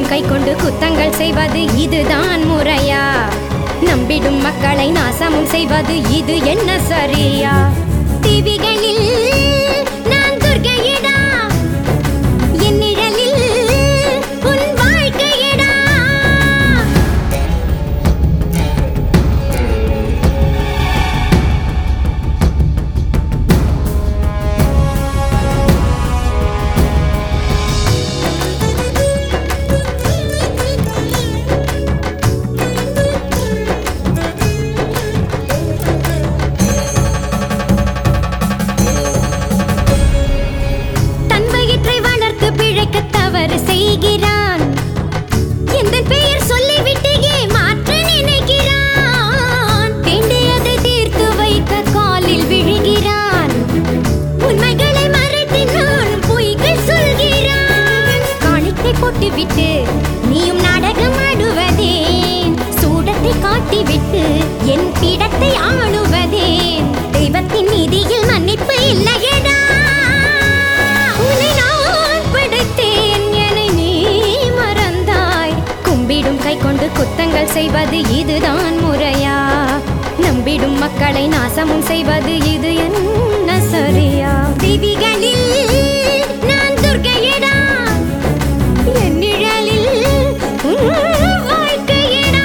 கை கொண்டு குத்தங்கள் செய்வது இதுதான் முறையா? நம்பிடும் மக்களை நாசமும் செய்வது இது என்ன சரியா? தீவிகளில் நான் துர்க்கையிடா, என் நிழலில் உன் வாழ்க்கையிடா. தவறு செய்கிறான், எந்த பெயர் சொல்லிவிட்டு ஏமாற்ற நினைக்கிறான். வேண்டியதை தீர்த்து வைக்க காலில் விழுகிறான், உண்மைகளை மறைத்தினான் பொய்கள் சொல்கிறான். காணிக்கை போட்டுவிட்டு நீயும் நாடகம் ஆடுவதேன்? சூடத்தை காட்டிவிட்டு என் பீடத்தை ஆளுவதேன்? தெய்வத்தின் நீதியில் மன்னிப்பு இல்லையடா. கை கொண்டு குத்தங்கள் செய்வது இதுதான் முறையா? நம்பிடும் மக்களை நாசமும் செய்வது இது என்ன சரியா? திவிகளில் நான் துர்க்கையிடா, என் நிழலில் வாழ்க்கையிடா.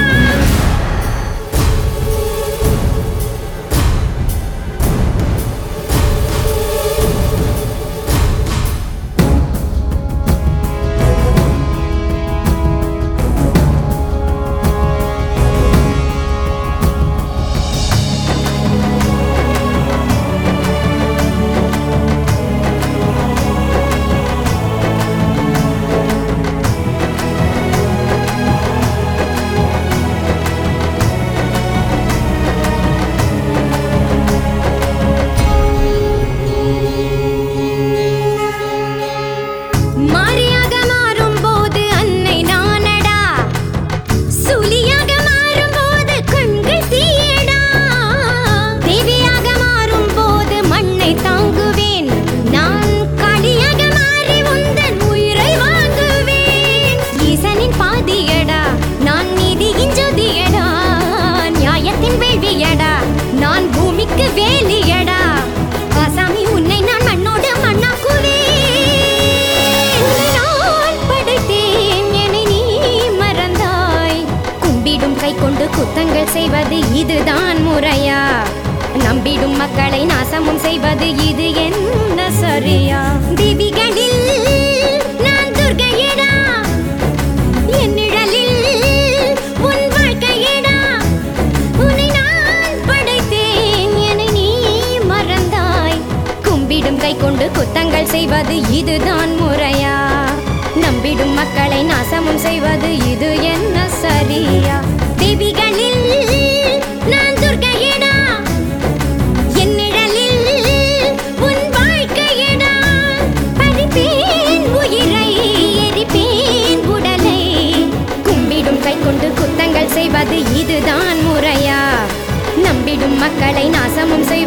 நான் பூமிக்கு வேலியடா, ஆசாமி உன்னை நான் மண்ணோடு மண்ணாக்குவேன். நான் படைத்தேன், என்னை நீ மறந்தாய். கும்பிடும் கை கொண்டு குத்தங்கள் செய்வது இதுதான் முறையா? நம்பிடும் மக்களை நாசமும் செய்வது இது என்ன சரியா? திவிகளில் நான் துர்க்கையிடா, என் நிழலில் உன் வாழ்க்கையிடா. உன்னை நான் படைத்தேன், என்னை நீ மறந்தாய். கும்பிடும் கை கொண்டு குத்தங்கள் செய்வது இதுதான் முறையா? நம்பிடும் மக்களை நாசமும் செய்வது இது என்ன சரியா? திவிகளில் நான் துர்க்கையிடா, என் நிழலில் உன் வாழ்க்கையிடா. பறிப்பேன் உயிரை, எரிப்பேன் உடலை. கும்பிடும் கை கொண்டு குத்தங்கள் செய்வது இதுதான் முறையா? நம்பிடும் மக்களை நாசமும் செய்வது